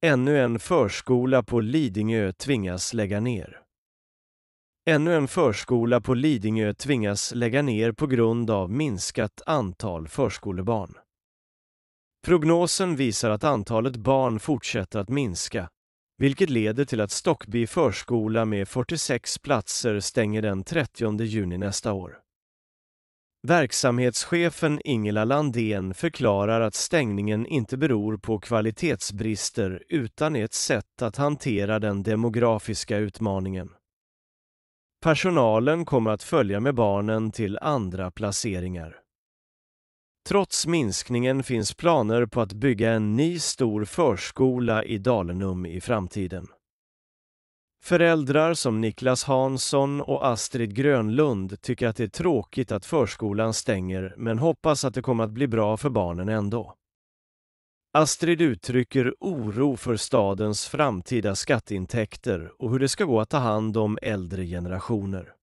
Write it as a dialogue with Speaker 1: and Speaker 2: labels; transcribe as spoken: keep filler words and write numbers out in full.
Speaker 1: Ännu en förskola på Lidingö tvingas lägga ner. Ännu en förskola på Lidingö tvingas lägga ner på grund av minskat antal förskolebarn. Prognosen visar att antalet barn fortsätter att minska, vilket leder till att Stockby förskola med fyrtiosex platser stänger den trettionde juni nästa år. Verksamhetschefen Ingela Landén förklarar att stängningen inte beror på kvalitetsbrister utan är ett sätt att hantera den demografiska utmaningen. Personalen kommer att följa med barnen till andra placeringar. Trots minskningen finns planer på att bygga en ny stor förskola i Dalenum i framtiden. Föräldrar som Niklas Hansson och Astrid Grönlund tycker att det är tråkigt att förskolan stänger men hoppas att det kommer att bli bra för barnen ändå. Astrid uttrycker oro för stadens framtida skatteintäkter och hur det ska gå att ta hand om äldre generationer.